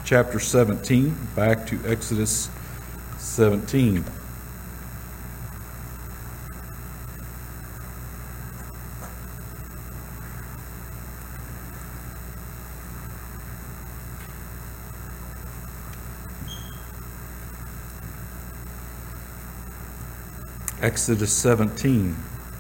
chapter 17, back to Exodus 17. Exodus 17.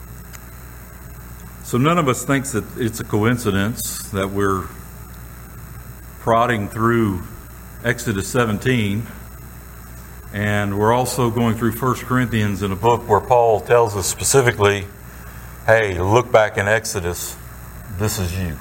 So none of us thinks that it's a coincidence that we're prodding through Exodus 17, and we're also going through 1 Corinthians in a book where Paul tells us specifically, hey, look back in Exodus, this is you.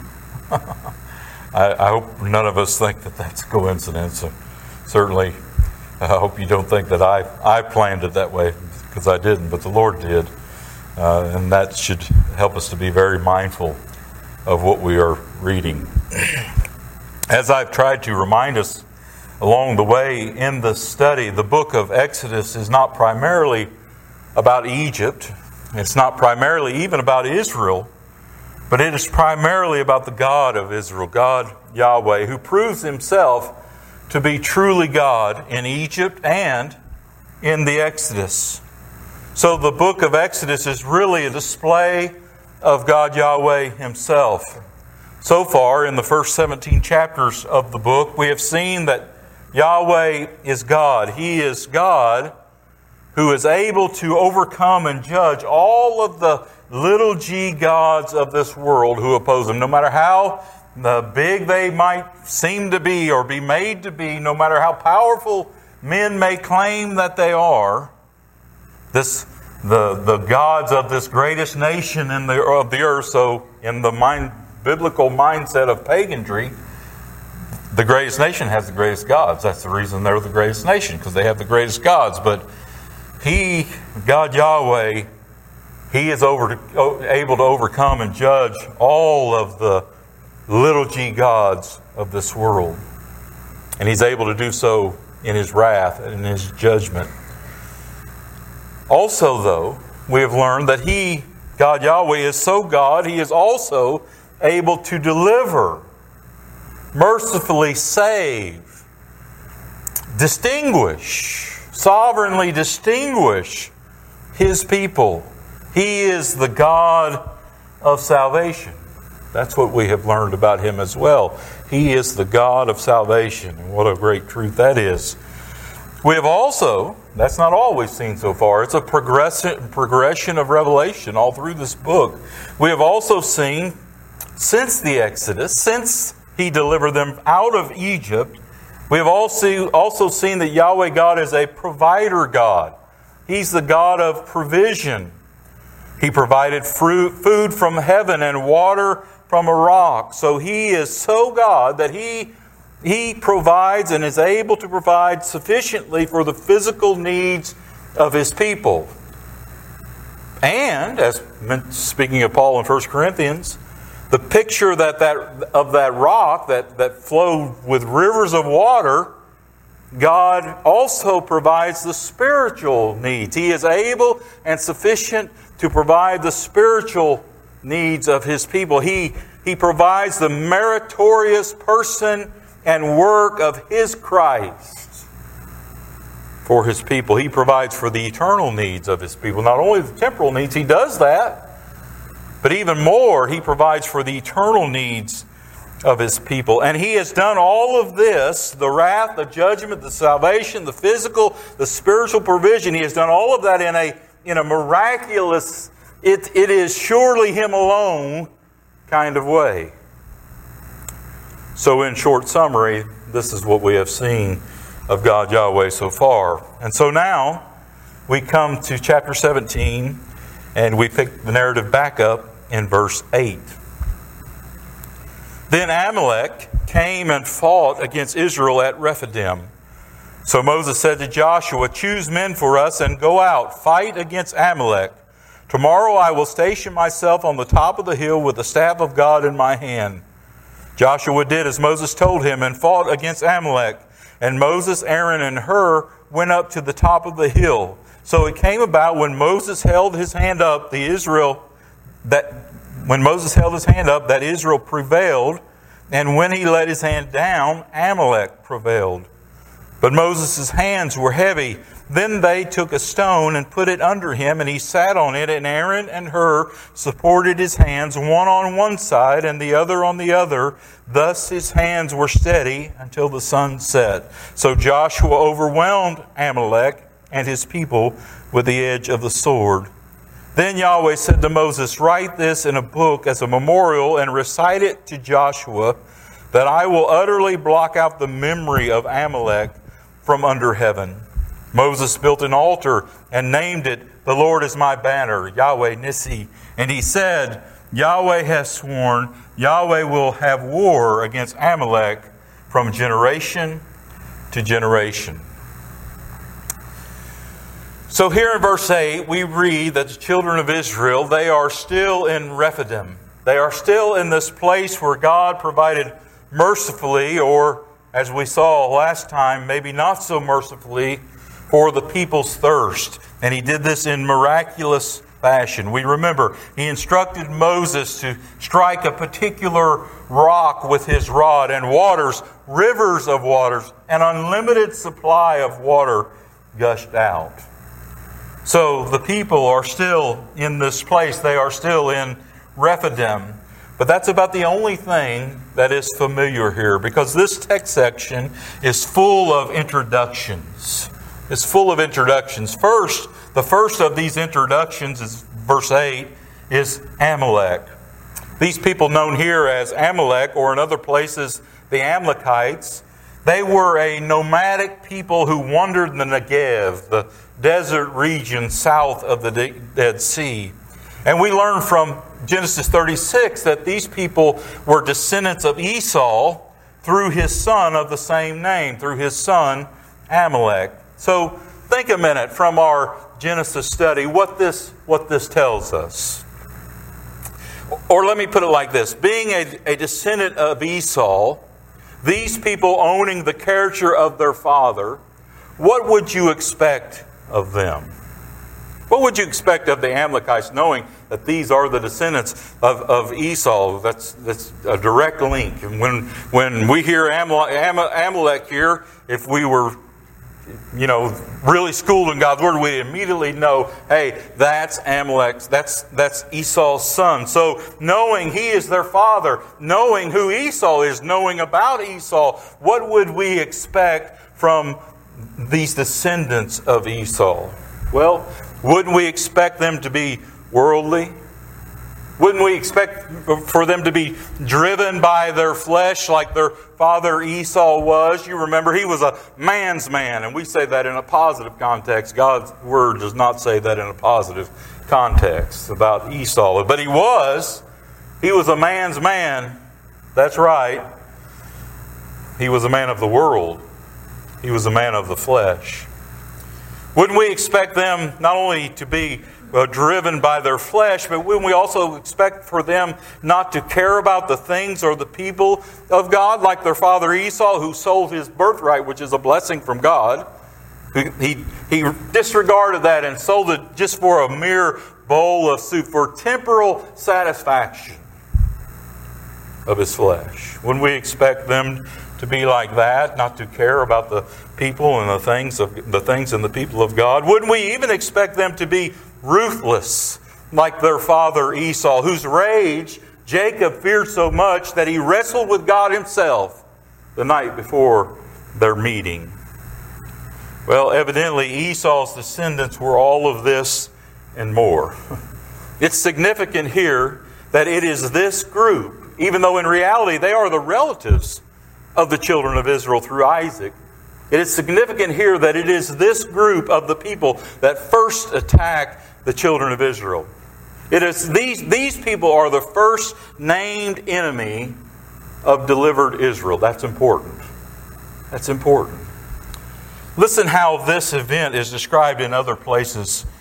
I hope none of us think that that's a coincidence. Certainly, I hope you don't think that I planned it that way, because I didn't, but the Lord did. And that should help us to be very mindful of what we are reading. As I've tried to remind us along the way in the study, the book of Exodus is not primarily about Egypt. It's not primarily even about Israel, but it is primarily about the God of Israel, God Yahweh, who proves himself to be truly God in Egypt and in the Exodus. So the book of Exodus is really a display of God Yahweh himself. So far, in the first 17 chapters of the book, we have seen that Yahweh is God. He is God who is able to overcome and judge all of the little g gods of this world who oppose him. No matter how big they might seem to be or be made to be, no matter how powerful men may claim that they are, the gods of this greatest nation of the earth, so in the biblical mindset of paganry, the greatest nation has the greatest gods. That's the reason they're the greatest nation, because they have the greatest gods. But God Yahweh, He is able to overcome and judge all of the little g gods of this world. And He's able to do so in His wrath and in His judgment. Also, though, we have learned that God Yahweh, is so God, He is also able to deliver, mercifully save, sovereignly distinguish His people. He is the God of salvation. That's what we have learned about Him as well. He is the God of salvation. And what a great truth that is. We have also, that's not all we've seen so far, it's a progression of revelation all through this book. We have also seen, since the Exodus, since He delivered them out of Egypt, we have also seen that Yahweh God is a provider God. He's the God of provision. He provided food from heaven and water from a rock. So He is so God that He provides and is able to provide sufficiently for the physical needs of His people. And, as speaking of Paul in 1 Corinthians, the picture of that rock that flowed with rivers of water, God also provides the spiritual needs. He is able and sufficient to provide the spiritual needs of His people. He provides the meritorious person and work of His Christ for His people. He provides for the eternal needs of His people. Not only the temporal needs, He does that, but even more, He provides for the eternal needs of His people. And He has done all of this, the wrath, the judgment, the salvation, the physical, the spiritual provision. He has done all of that in a miraculous, it is surely Him alone kind of way. So in short summary, this is what we have seen of God Yahweh so far. And so now we come to chapter 17 and we pick the narrative back up in verse 8. Then Amalek came and fought against Israel at Rephidim. So Moses said to Joshua, "Choose men for us and go out, fight against Amalek. Tomorrow I will station myself on the top of the hill with the staff of God in my hand." Joshua did as Moses told him and fought against Amalek. And Moses, Aaron, and Hur went up to the top of the hill. So it came about when Moses held his hand up, that Israel prevailed, And when he let his hand down, Amalek prevailed. But Moses' hands were heavy. Then they took a stone and put it under him, and he sat on it, and Aaron and Hur supported his hands, one on one side and the other on the other. Thus his hands were steady until the sun set. So Joshua overwhelmed Amalek and his people with the edge of the sword. Then Yahweh said to Moses, "Write this in a book as a memorial and recite it to Joshua, that I will utterly block out the memory of Amalek from under heaven." Moses built an altar and named it, "The Lord is my banner," Yahweh Nissi. And he said, "Yahweh has sworn, Yahweh will have war against Amalek from generation to generation." So here in verse 8, we read that the children of Israel, they are still in Rephidim. They are still in this place where God provided mercifully, or as we saw last time, maybe not so mercifully, for the people's thirst. And he did this in miraculous fashion. We remember he instructed Moses to strike a particular rock with his rod, and waters, rivers of waters, an unlimited supply of water gushed out. So the people are still in this place. They are still in Rephidim. But that's about the only thing that is familiar here, because this text section is full of introductions. It's full of introductions. First, the first of these introductions is verse 8, is Amalek. These people known here as Amalek, or in other places, the Amalekites, they were a nomadic people who wandered in the Negev, the desert region south of the Dead Sea. And we learn from Genesis 36 that these people were descendants of Esau through his son of the same name, through his son Amalek. So think a minute from our Genesis study what this tells us. Or let me put it like this. Being a descendant of Esau, these people owning the character of their father, what would you expect of them? What would you expect of the Amalekites, knowing that these are the descendants of Esau? That's a direct link. And when we hear Amalek here, if we were really schooled in God's Word, we immediately know, hey, that's Amalek's, that's Esau's son. So knowing he is their father, knowing who Esau is, knowing about Esau, what would we expect from these descendants of Esau? Well, wouldn't we expect them to be worldly? Wouldn't we expect for them to be driven by their flesh like their father Esau was? You remember, he was a man's man, and we say that in a positive context. God's Word does not say that in a positive context about Esau. But he was a man's man. That's right. He was a man of the world. He was a man of the flesh. Wouldn't we expect them not only to be driven by their flesh, but wouldn't we also expect for them not to care about the things or the people of God, like their father Esau, who sold his birthright, which is a blessing from God? He disregarded that and sold it just for a mere bowl of soup, for temporal satisfaction of his flesh. Wouldn't we expect them to be like that, not to care about the people and the things and the people of God? Wouldn't we even expect them to be ruthless, like their father Esau, whose rage Jacob feared so much that he wrestled with God himself the night before their meeting? Well, evidently Esau's descendants were all of this and more. It's significant here that it is this group, even though in reality they are the relatives of the children of Israel through Isaac. It is significant here that it is this group of the people that first attack the children of Israel. It is these people are the first named enemy of delivered Israel. That's important. That's important. Listen how this event is described in other places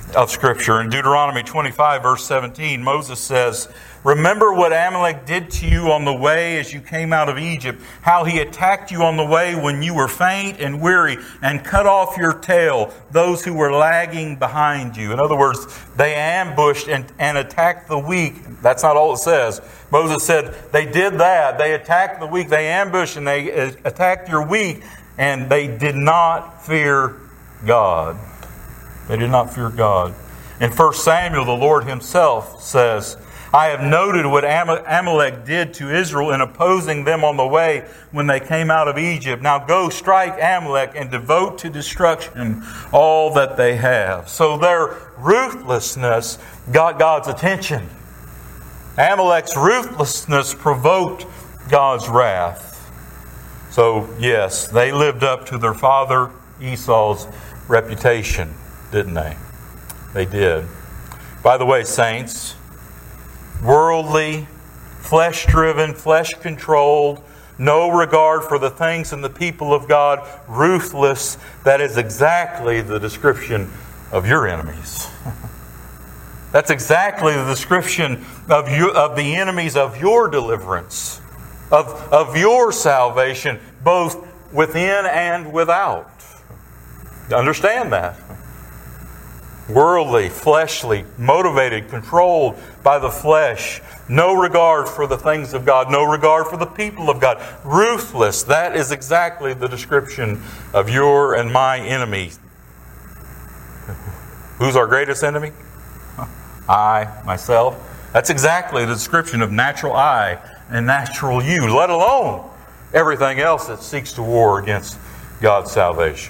of Scripture. In Deuteronomy 25, verse 17, Moses says, "Remember what Amalek did to you on the way as you came out of Egypt, how he attacked you on the way when you were faint and weary, and cut off your tail, those who were lagging behind you." In other words, they ambushed and attacked the weak. That's not all it says. Moses said they did that. They attacked the weak. They ambushed and they attacked your weak, and they did not fear God. They did not fear God. In 1 Samuel, the Lord Himself says, "I have noted what Amalek did to Israel in opposing them on the way when they came out of Egypt. Now go strike Amalek and devote to destruction all that they have." So their ruthlessness got God's attention. Amalek's ruthlessness provoked God's wrath. So yes, they lived up to their father Esau's reputation, didn't they? They did. By the way, saints, worldly, flesh-driven, flesh-controlled, no regard for the things and the people of God, ruthless, that is exactly the description of your enemies. That's exactly the description of the enemies of your deliverance, of your salvation, both within and without. Understand that. Worldly, fleshly, motivated, controlled by the flesh. No regard for the things of God. No regard for the people of God. Ruthless. That is exactly the description of your and my enemy. Who's our greatest enemy? I, myself. That's exactly the description of natural I and natural you, let alone everything else that seeks to war against God's salvation.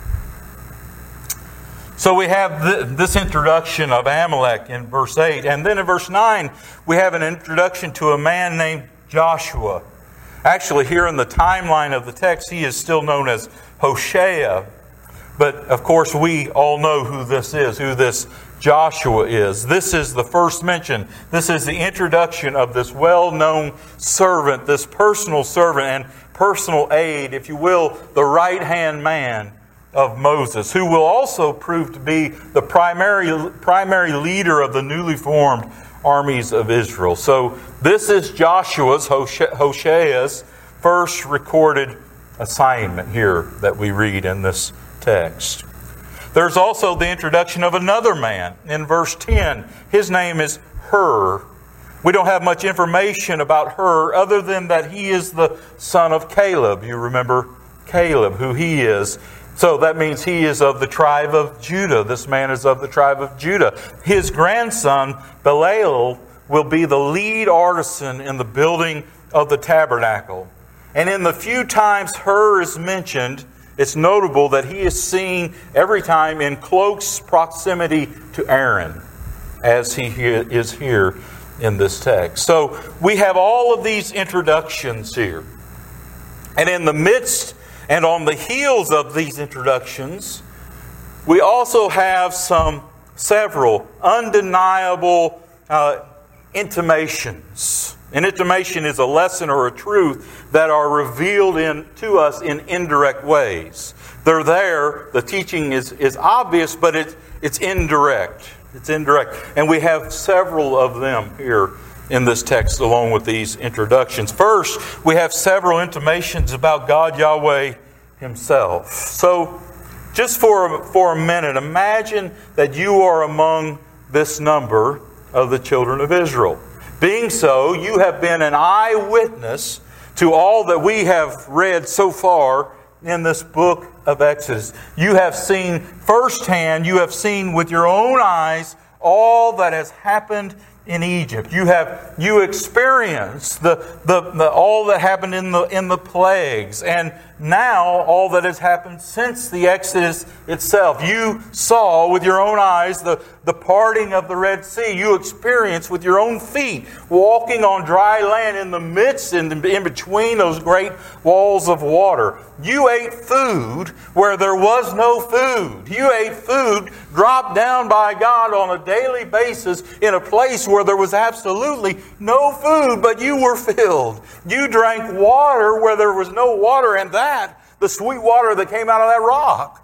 So we have this introduction of Amalek in verse 8. And then in verse 9, we have an introduction to a man named Joshua. Actually, here in the timeline of the text, he is still known as Hoshea. But, of course, we all know who this is, who this Joshua is. This is the first mention. This is the introduction of this well-known servant, this personal servant and personal aide, if you will, the right-hand man of Moses, who will also prove to be the primary leader of the newly formed armies of Israel. So this is Joshua's, Hoshea's, first recorded assignment here that we read in this text. There's also the introduction of another man in verse 10. His name is Hur. We don't have much information about Hur other than that he is the son of Caleb. You remember Caleb, who he is. So that means he is of the tribe of Judah. This man is of the tribe of Judah. His grandson, Belial, will be the lead artisan in the building of the tabernacle. And in the few times Hur is mentioned, it's notable that he is seen every time in close proximity to Aaron, as he is here in this text. So we have all of these introductions here. And in the midst and on the heels of these introductions, we also have several undeniable intimations. An intimation is a lesson or a truth that are revealed to us in indirect ways. They're there. The teaching is obvious, but it's indirect. It's indirect. And we have several of them here in this text along with these introductions. First, we have several intimations about God Yahweh Himself. So, just for a minute, imagine that you are among this number of the children of Israel. Being so, you have been an eyewitness to all that we have read so far in this book of Exodus. You have seen firsthand, you have seen with your own eyes all that has happened in Egypt. You experienced the all that happened in the plagues, and now all that has happened since the Exodus itself. You saw with your own eyes the parting of the Red Sea. You experienced with your own feet walking on dry land in the midst and in between those great walls of water. You ate food where there was no food. You ate food dropped down by God on a daily basis in a place where there was absolutely no food, but you were filled. You drank water where there was no water, and the sweet water that came out of that rock.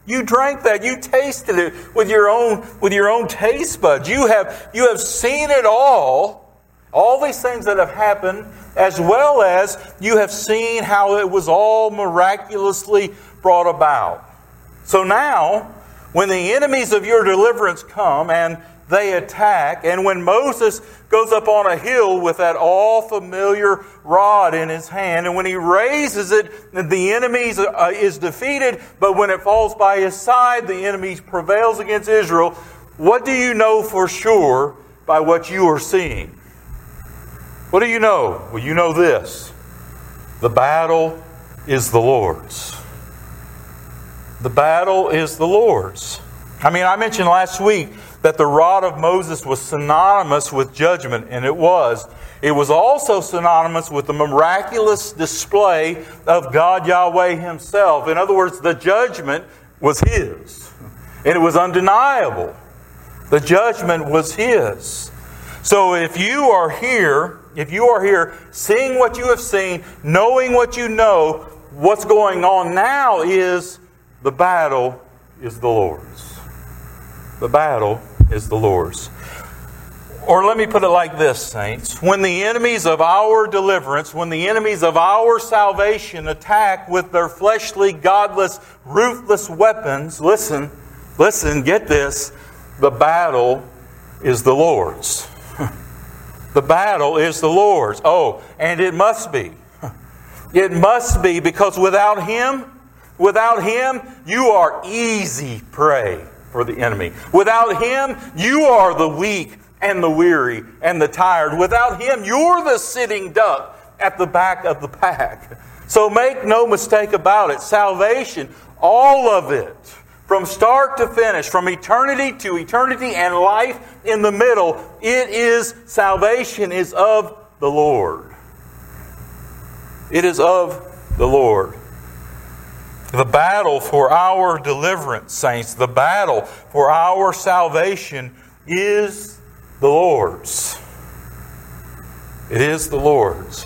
You drank that. You tasted it with your own taste buds. You have seen it all these things that have happened, as well as you have seen how it was all miraculously brought about. So now, when the enemies of your deliverance come and they attack, and when Moses goes up on a hill with that all-familiar rod in his hand, and when he raises it, the enemy is defeated, but when it falls by his side, the enemy prevails against Israel. What do you know for sure by what you are seeing? What do you know? Well, you know this. The battle is the Lord's. The battle is the Lord's. I mentioned last week that the rod of Moses was synonymous with judgment, and it was. It was also synonymous with the miraculous display of God Yahweh Himself. In other words, the judgment was His. And it was undeniable. The judgment was His. So if you are here seeing what you have seen, knowing what you know, what's going on now is the battle is the Lord's. The battle is the Lord's. Or let me put it like this, saints. When the enemies of our deliverance, when the enemies of our salvation attack with their fleshly, godless, ruthless weapons, listen, get this, the battle is the Lord's. The battle is the Lord's. Oh, and it must be. It must be, because without Him, you are easy prey for the enemy. Without Him, you are the weak and the weary and the tired. Without Him, you're the sitting duck at the back of the pack. So make no mistake about it. Salvation, all of it, from start to finish, from eternity to eternity and life in the middle, salvation is of the Lord. It is of the Lord. The battle for our deliverance, saints, the battle for our salvation is the Lord's. It is the Lord's.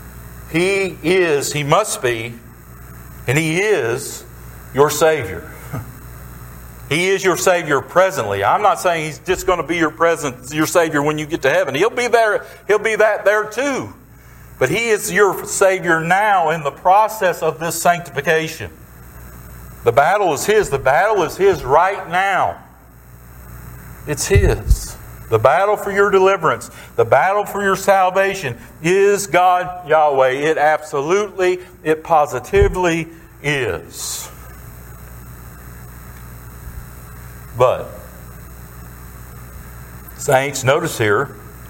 He must be, and He is your Savior. He is your Savior presently. I'm not saying He's just going to be your Savior when you get to heaven. He'll be there. He'll be there too. But He is your Savior now in the process of this sanctification. The battle is His. The battle is His right now. It's His. The battle for your deliverance, the battle for your salvation is God Yahweh. It positively is. But, saints, notice here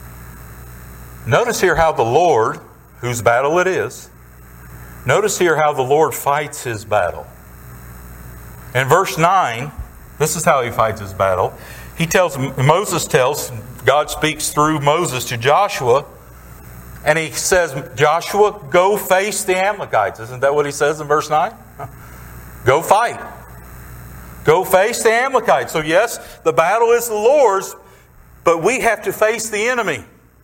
how the Lord, whose battle it is, notice here how the Lord fights His battle. In verse 9, this is how He fights His battle. God speaks through Moses to Joshua, and He says, Joshua, go face the Amalekites. Isn't that what He says in verse 9? Go fight. Go face the Amalekites. So yes, the battle is the Lord's, but we have to face the enemy.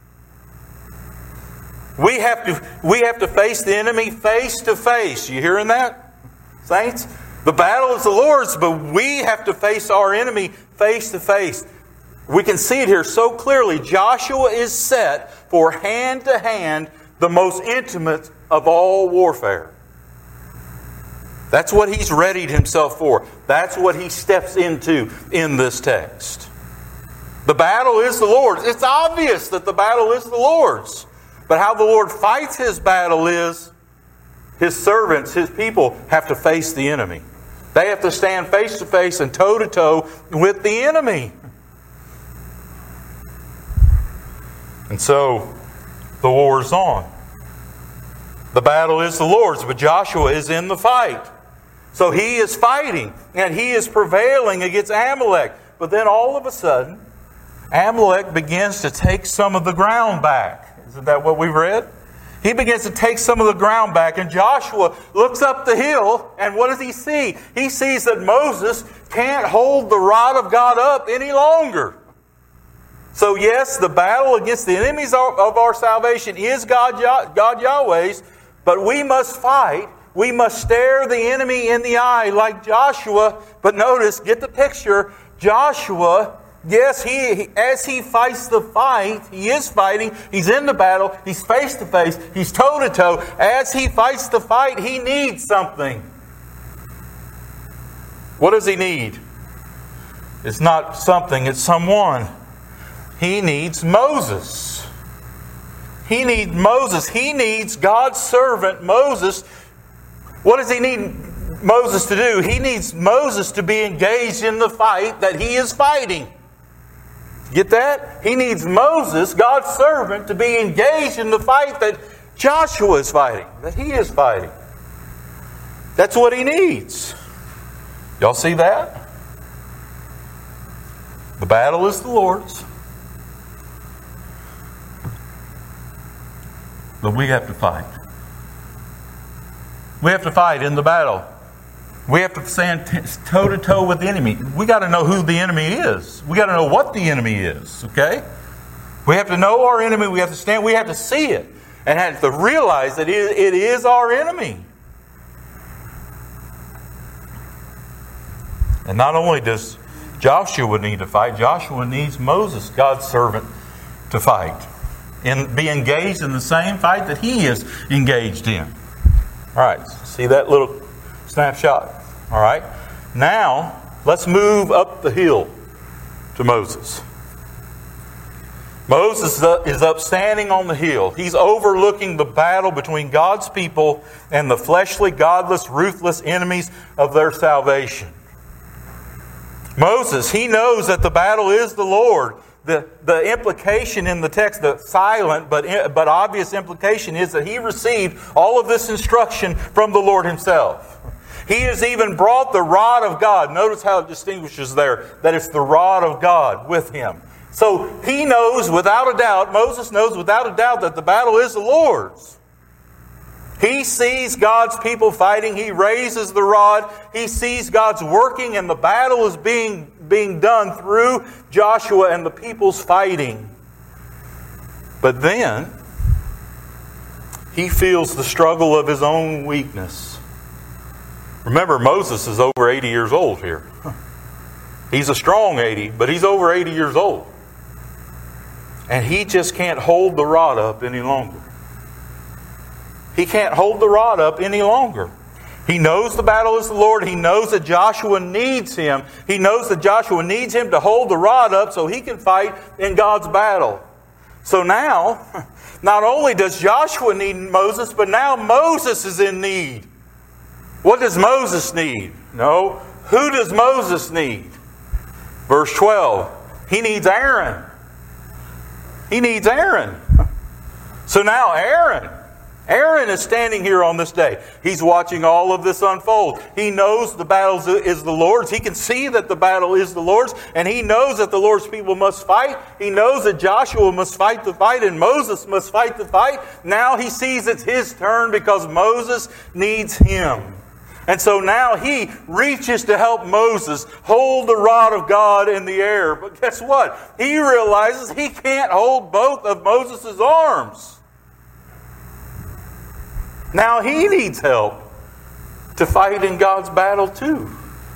We have to face the enemy face to face. You hearing that, saints? The battle is the Lord's, but we have to face our enemy face to face. We can see it here so clearly. Joshua is set for hand to hand, the most intimate of all warfare. That's what he's readied himself for. That's what he steps into in this text. The battle is the Lord's. It's obvious that the battle is the Lord's. But how the Lord fights His battle is His servants, His people, have to face the enemy. They have to stand face to face and toe to toe with the enemy. And so, the war's on. The battle is the Lord's, but Joshua is in the fight. So he is fighting, and he is prevailing against Amalek. But then all of a sudden, Amalek begins to take some of the ground back. Isn't that what we've read? He begins to take some of the ground back, and Joshua looks up the hill, and what does he see? He sees that Moses can't hold the rod of God up any longer. So yes, the battle against the enemies of our salvation is God Yahweh's, but we must fight We must stare the enemy in the eye like Joshua. But notice, get the picture. Joshua, yes, as he fights the fight, he is fighting. He's in the battle. He's face to face. He's toe to toe. As he fights the fight, he needs something. What does he need? It's not something, it's someone. He needs Moses. He needs Moses. He needs God's servant, Moses. What does he need Moses to do? He needs Moses to be engaged in the fight that he is fighting. Get that? He needs Moses, God's servant, to be engaged in the fight that Joshua is fighting, that he is fighting. That's what he needs. Y'all see that? The battle is the Lord's. But we have to fight. We have to fight in the battle. We have to stand toe to toe with the enemy. We got to know who the enemy is. We got to know what the enemy is. Okay? We have to know our enemy. We have to stand. We have to see it and have to realize that it is our enemy. And not only does Joshua need to fight, Joshua needs Moses, God's servant, to fight and be engaged in the same fight that he is engaged in. All right, see that little snapshot? All right, now let's move up the hill to Moses. Moses is up standing on the hill. He's overlooking the battle between God's people and the fleshly, godless, ruthless enemies of their salvation. Moses, he knows that the battle is the Lord. The implication in the text, the silent but obvious implication, is that he received all of this instruction from the Lord himself. He has even brought the rod of God. Notice how it distinguishes there that it's the rod of God with him. So he knows without a doubt, Moses knows without a doubt that the battle is the Lord's. He sees God's people fighting. He raises the rod. He sees God's working, and the battle is being done through Joshua and the people's fighting. But then he feels the struggle of his own weakness. Remember, Moses is over 80 years old here. He's a strong 80, but he's over 80 years old. And he just can't hold the rod up any longer. He can't hold the rod up any longer. He knows the battle is the Lord. He knows that Joshua needs him. He knows that Joshua needs him to hold the rod up so he can fight in God's battle. So now, not only does Joshua need Moses, but now Moses is in need. What does Moses need? No. Who does Moses need? Verse 12. He needs Aaron. He needs Aaron. So now Aaron is standing here on this day. He's watching all of this unfold. He knows the battle is the Lord's. He can see that the battle is the Lord's. And he knows that the Lord's people must fight. He knows that Joshua must fight the fight and Moses must fight the fight. Now he sees it's his turn because Moses needs him. And so now he reaches to help Moses hold the rod of God in the air. But guess what? He realizes he can't hold both of Moses' arms. Now he needs help to fight in God's battle too.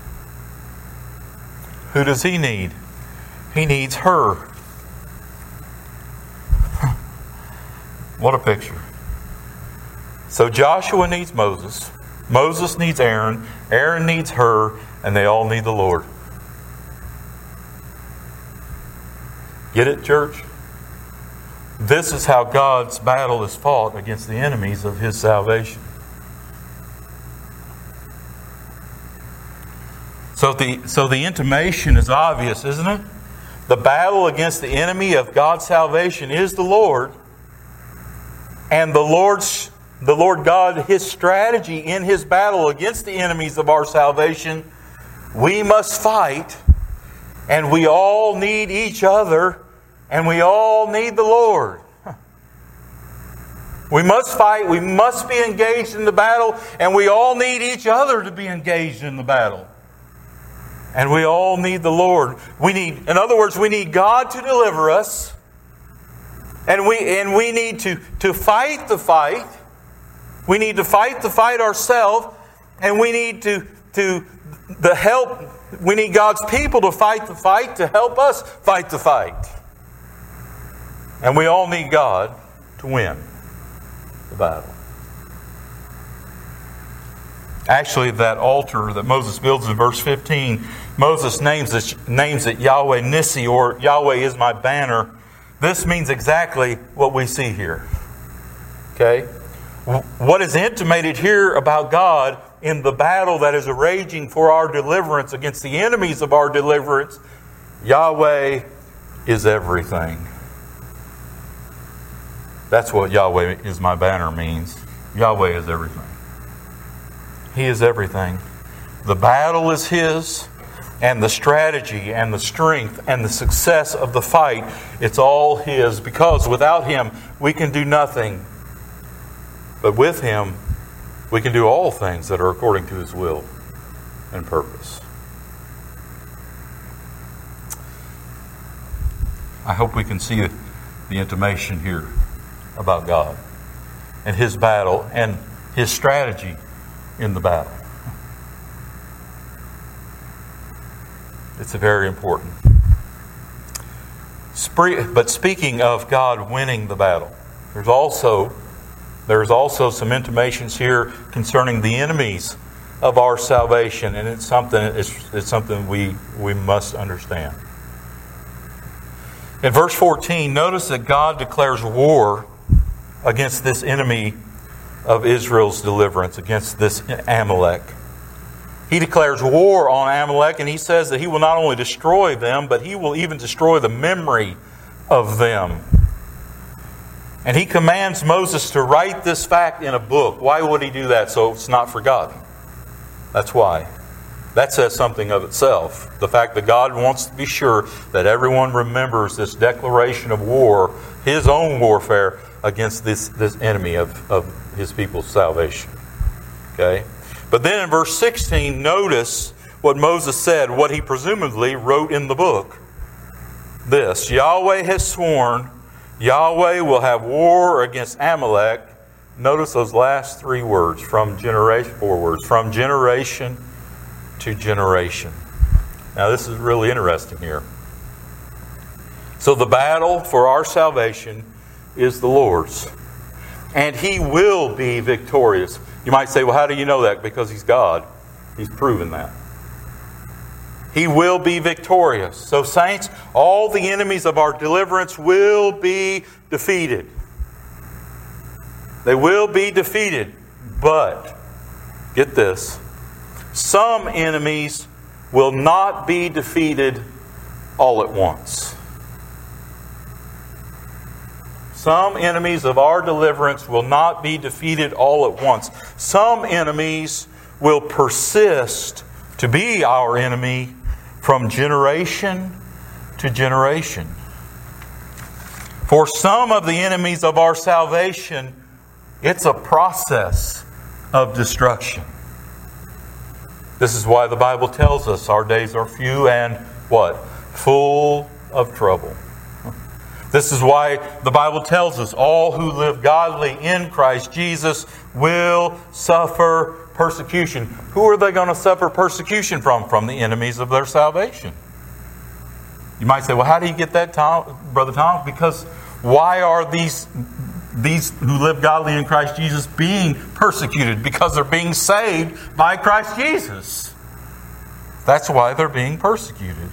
Who does he need? He needs her. What a picture. So Joshua needs Moses. Moses needs Aaron. Aaron needs her. And they all need the Lord. Get it, church? This is how God's battle is fought against the enemies of His salvation. So the intimation is obvious, isn't it? The battle against the enemy of God's salvation is the Lord. And the Lord God, His strategy in His battle against the enemies of our salvation, we must fight, and we all need each other, and we all need the Lord. We must fight, we must be engaged in the battle, and we all need each other to be engaged in the battle. And we all need the Lord. In other words, we need God to deliver us, and we need to fight the fight. We need to fight the fight ourselves, and we need the help. We need God's people to fight the fight to help us fight the fight. And we all need God to win the battle. Actually, that altar that Moses builds in verse 15, Moses names it Yahweh Nissi, or Yahweh is my banner. This means exactly what we see here. Okay? What is intimated here about God in the battle that is raging for our deliverance against the enemies of our deliverance, Yahweh is everything. That's what Yahweh is my banner means. Yahweh is everything. He is everything. The battle is His, and the strategy and the strength and the success of the fight, it's all His, because without Him we can do nothing. But with Him we can do all things that are according to His will and purpose. I hope we can see the intimation here about God and His battle and His strategy in the battle. It's very important. But speaking of God winning the battle, there's also some intimations here concerning the enemies of our salvation, and it's something we must understand. In verse 14, notice that God declares war against this enemy of Israel's deliverance, against this Amalek. He declares war on Amalek, and He says that He will not only destroy them, but He will even destroy the memory of them. And He commands Moses to write this fact in a book. Why would He do that? So it's not forgotten. That's why. That says something of itself. The fact that God wants to be sure that everyone remembers this declaration of war, His own warfare against this enemy of His people's salvation. Okay? But then in verse 16, notice what Moses said, what he presumably wrote in the book. This, Yahweh has sworn, Yahweh will have war against Amalek. Notice those last 3 words, from generation to generation. Now this is really interesting here. So the battle for our salvation is the Lord's. And He will be victorious. You might say, well, how do you know that? Because He's God. He's proven that. He will be victorious. So saints, all the enemies of our deliverance will be defeated. They will be defeated. But, get this, some enemies will not be defeated all at once. Some enemies of our deliverance will not be defeated all at once. Some enemies will persist to be our enemy from generation to generation. For some of the enemies of our salvation, it's a process of destruction. This is why the Bible tells us our days are few and what? Full of trouble. This is why the Bible tells us all who live godly in Christ Jesus will suffer persecution. Who are they going to suffer persecution from? From the enemies of their salvation. You might say, well, how do you get that, Brother Tom? Because why are these who live godly in Christ Jesus being persecuted? Because they're being saved by Christ Jesus. That's why they're being persecuted.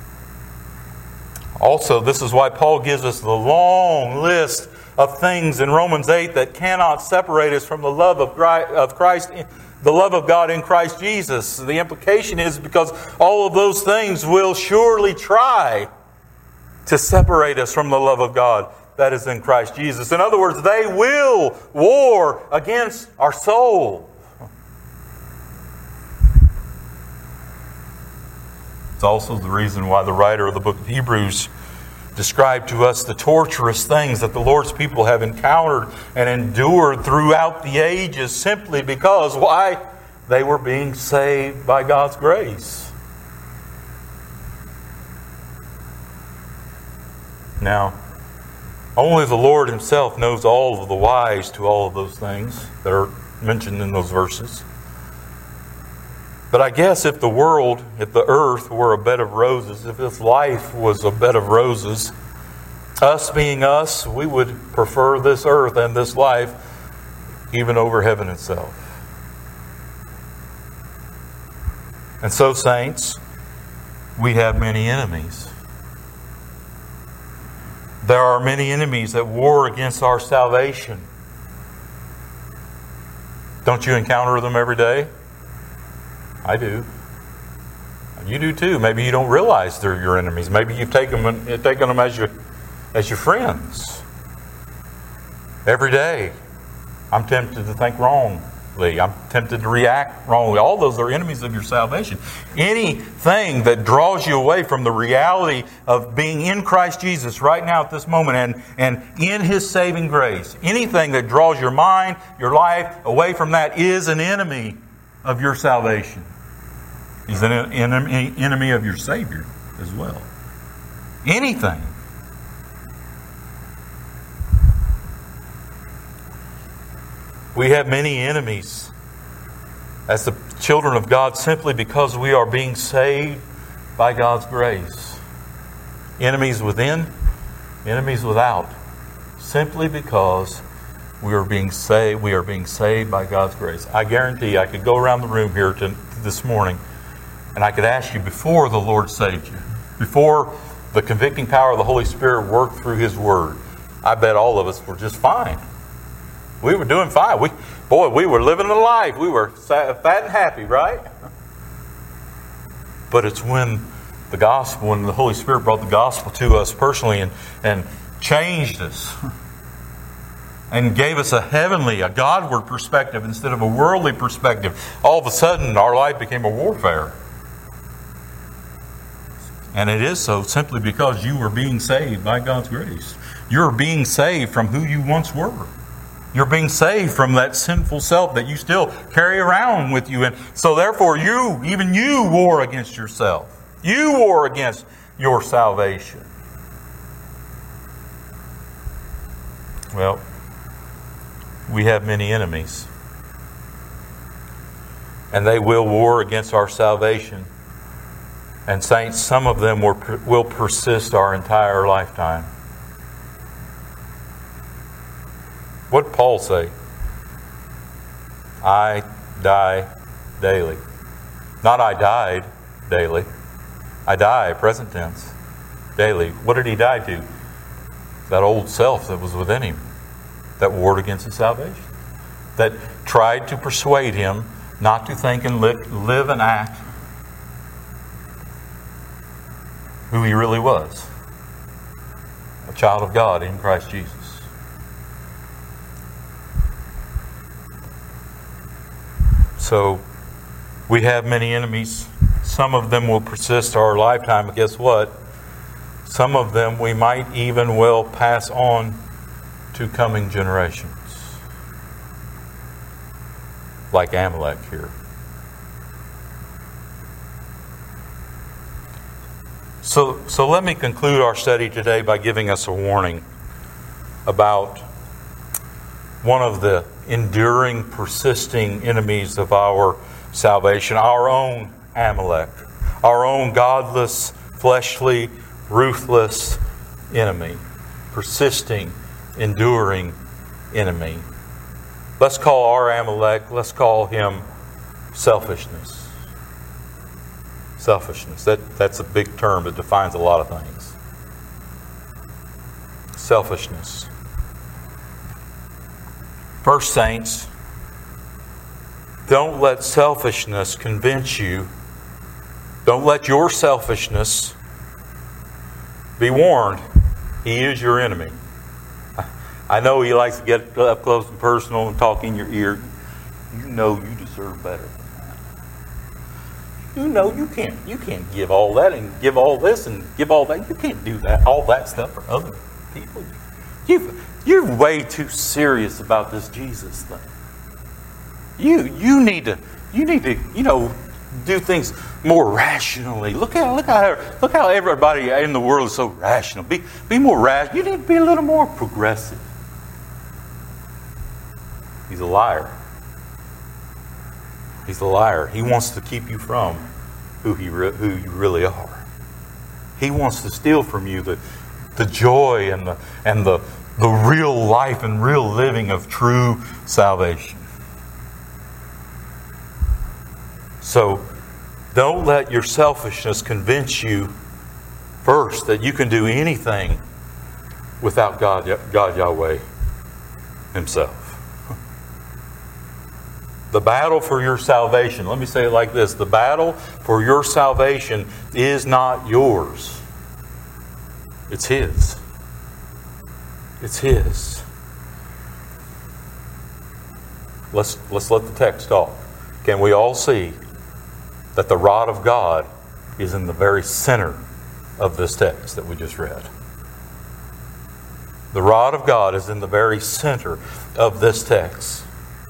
Also, this is why Paul gives us the long list of things in Romans 8 that cannot separate us from the love of Christ, the love of God in Christ Jesus. The implication is because all of those things will surely try to separate us from the love of God that is in Christ Jesus. In other words, they will war against our soul. It's also the reason why the writer of the book of Hebrews described to us the torturous things that the Lord's people have encountered and endured throughout the ages, simply because, why? They were being saved by God's grace. Now, only the Lord Himself knows all of the whys to all of those things that are mentioned in those verses. But I guess if the world, if the earth were a bed of roses, if this life was a bed of roses, us being us, we would prefer this earth and this life even over heaven itself. And so, saints, we have many enemies. There are many enemies that war against our salvation. Don't you encounter them every day? I do. You do too. Maybe you don't realize they're your enemies. Maybe you've taken them as your friends. Every day, I'm tempted to think wrongly. I'm tempted to react wrongly. All those are enemies of your salvation. Anything that draws you away from the reality of being in Christ Jesus right now at this moment and in His saving grace, anything that draws your mind, your life away from that is an enemy of your salvation. He's an enemy of your Savior as well. Anything. We have many enemies as the children of God simply because we are being saved by God's grace. Enemies within, enemies without. Simply because we are being saved by God's grace. I guarantee I could go around the room here this morning and I could ask you before the Lord saved you, before the convicting power of the Holy Spirit worked through His Word, I bet all of us were just fine. We were doing fine. We were living a life. We were fat and happy, right? But it's when the Holy Spirit brought the gospel to us personally and changed us and gave us a Godward perspective instead of a worldly perspective. All of a sudden, our life became a warfare. And it is so simply because you were being saved by God's grace. You're being saved from who you once were. You're being saved from that sinful self that you still carry around with you. And so therefore even you war against yourself. You war against your salvation. Well, we have many enemies. And they will war against our salvation. And saints, some of them will persist our entire lifetime. What did Paul say? I die daily. Not I died daily. I die, present tense, daily. What did he die to? That old self that was within him, that warred against his salvation, that tried to persuade him not to think and live and act who he really was, a child of God in Christ Jesus. So, we have many enemies. Some of them will persist our lifetime, but guess what? Some of them we might even well pass on to coming generations. Like Amalek here. So let me conclude our study today by giving us a warning about one of the enduring, persisting enemies of our salvation, our own Amalek, our own godless, fleshly, ruthless enemy, persisting, enduring enemy. Let's call our Amalek, let's call him selfishness. Selfishness. That's a big term that defines a lot of things. Selfishness. First, saints, don't let selfishness convince you. Don't let your selfishness be warned. He is your enemy. I know he likes to get up close and personal and talk in your ear. You know you deserve better than that. You know you can't give all that and give all this and give all that. You can't do that, all that stuff for other people. You're way too serious about this Jesus thing. You need to do things more rationally. Look how everybody in the world is so rational. Be more rational. You need to be a little more progressive. He's a liar. He's a liar. He wants to keep you from who you really are. He wants to steal from you the joy and the real life and real living of true salvation. So don't let your selfishness convince you first that you can do anything without God Yahweh Himself. The battle for your salvation, let me say it like this: the battle for your salvation is not yours. It's His. It's His. Let's let the text talk. Can we all see that the rod of God is in the very center of this text that we just read? The rod of God is in the very center of this text.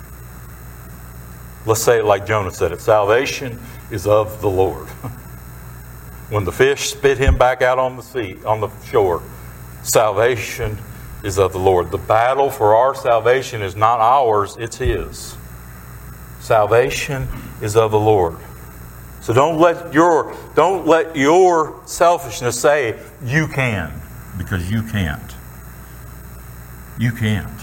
Let's say it like Jonah said it: salvation is of the Lord. When the fish spit him back out on the shore, salvation is of the Lord. The battle for our salvation is not ours, it's His. Salvation is of the Lord. So don't let your selfishness say you can, because you can't. You can't.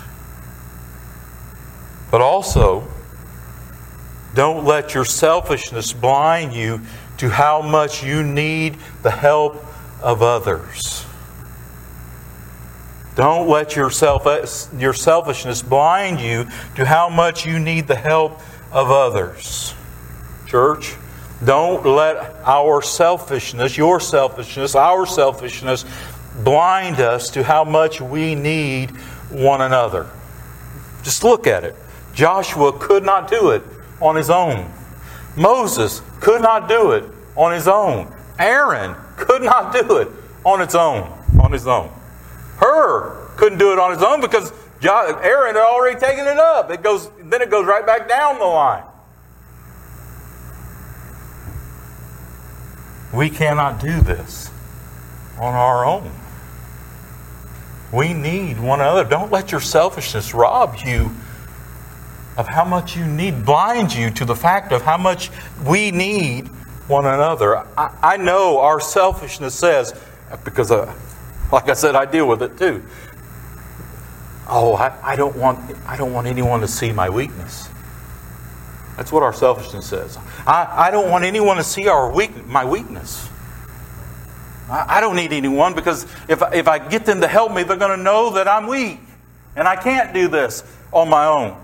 But also, don't let your selfishness blind you to how much you need the help of others. Don't let your selfishness blind you to how much you need the help of others. Church, don't let our selfishness, your selfishness, our selfishness blind us to how much we need one another. Just look at it. Joshua could not do it on his own. Moses could not do it on his own. Aaron could not do it on his own. Hur couldn't do it on his own because Aaron had already taken it up. Then it goes right back down the line. We cannot do this on our own. We need one another. Don't let your selfishness rob you of how much you need, blind you to the fact of how much we need one another. I know our selfishness says, because like I said, I deal with it too. Oh, I don't want anyone to see my weakness. That's what our selfishness says. I don't want anyone to see my weakness. I don't need anyone, because if I get them to help me, they're going to know that I'm weak and I can't do this on my own.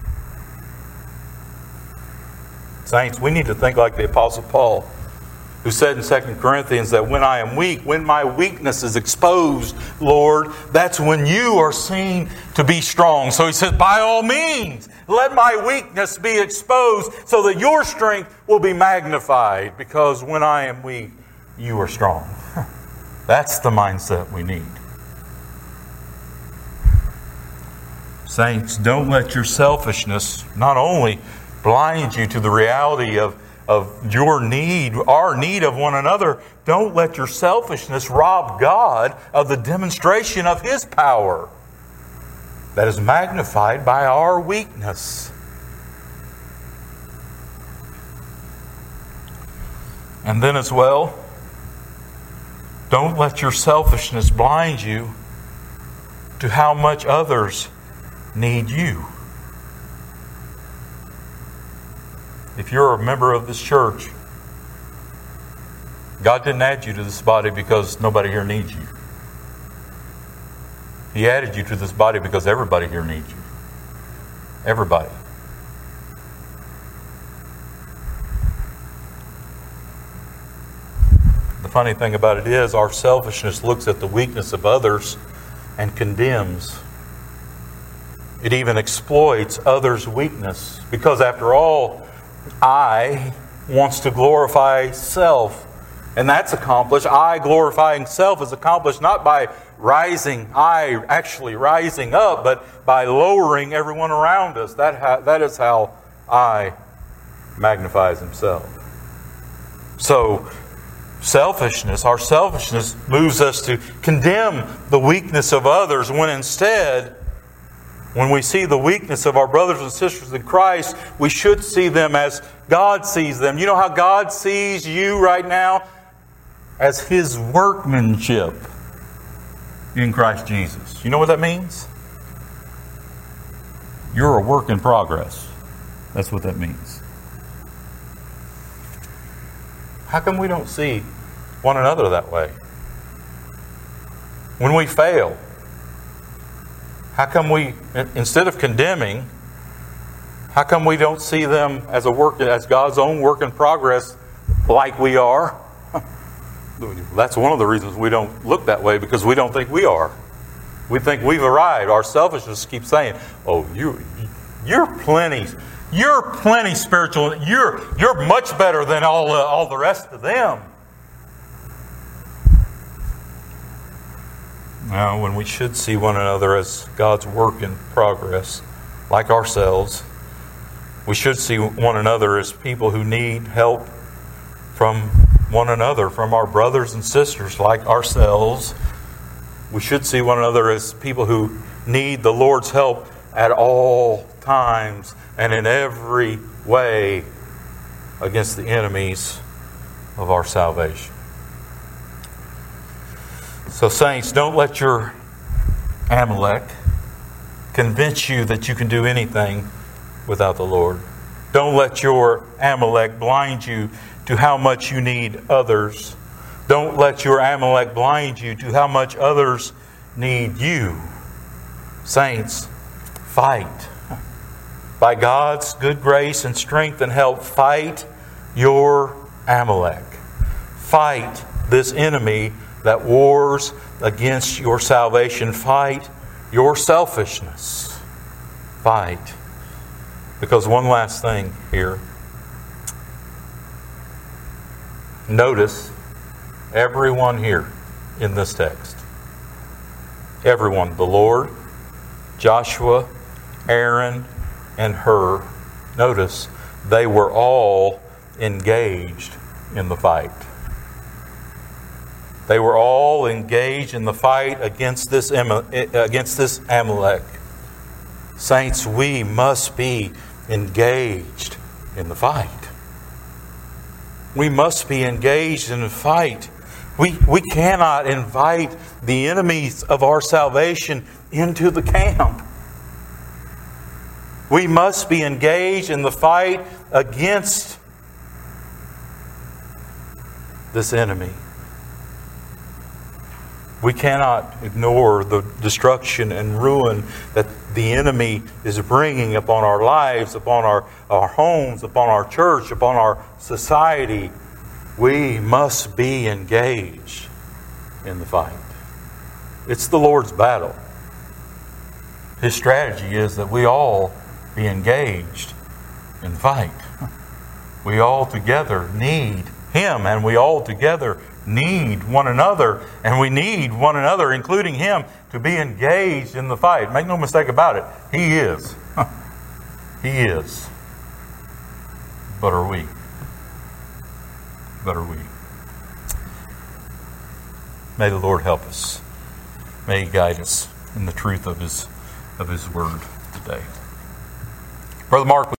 Saints, we need to think like the Apostle Paul, who said in 2 Corinthians that when I am weak, when my weakness is exposed, Lord, that's when you are seen to be strong. So he says, by all means, let my weakness be exposed so that your strength will be magnified, because when I am weak, you are strong. That's the mindset we need. Saints, don't let your selfishness not only blind you to the reality of your need, our need of one another. Don't let your selfishness rob God of the demonstration of His power that is magnified by our weakness. And then as well, don't let your selfishness blind you to how much others need you. If you're a member of this church, God didn't add you to this body because nobody here needs you. He added you to this body because everybody here needs you. Everybody. The funny thing about it is, our selfishness looks at the weakness of others and condemns. It even exploits others' weakness, because after all, I wants to glorify self. And that's accomplished. I glorifying self is accomplished not by actually rising up, but by lowering everyone around us. That is how I magnifies himself. So, our selfishness moves us to condemn the weakness of others, when instead When we see the weakness of our brothers and sisters in Christ, we should see them as God sees them. You know how God sees you right now? As His workmanship in Christ Jesus. You know what that means? You're a work in progress. That's what that means. How come we don't see one another that way? When we fail, how come we, instead of condemning, how come we don't see them as as God's own work in progress like we are? That's one of the reasons we don't look that way, because we don't think we are. We think we've arrived. Our selfishness keeps saying, "Oh, you're plenty spiritual. You're much better than all the rest of them." Now, when we should see one another as God's work in progress, like ourselves, we should see one another as people who need help from one another, from our brothers and sisters like ourselves. We should see one another as people who need the Lord's help at all times and in every way against the enemies of our salvation. So, saints, don't let your Amalek convince you that you can do anything without the Lord. Don't let your Amalek blind you to how much you need others. Don't let your Amalek blind you to how much others need you. Saints, fight. By God's good grace and strength and help, fight your Amalek. Fight this enemy that wars against your salvation. Fight your selfishness. Fight. Because one last thing here. Notice everyone here in this text. Everyone. The Lord, Joshua, Aaron, and Hur. Notice they were all engaged in the fight. They were all engaged in the fight against this Amalek. Saints, we must be engaged in the fight. We must be engaged in the fight. We cannot invite the enemies of our salvation into the camp. We must be engaged in the fight against this enemy. We cannot ignore the destruction and ruin that the enemy is bringing upon our lives, upon our homes, upon our church, upon our society. We must be engaged in the fight. It's the Lord's battle. His strategy is that we all be engaged in the fight. We all together need Him, and we all together need one another, and we need one another, including Him, to be engaged in the fight. Make no mistake about it. He is. He is. But are we? But are we? May the Lord help us. May He guide us in the truth of His word today. Brother Mark.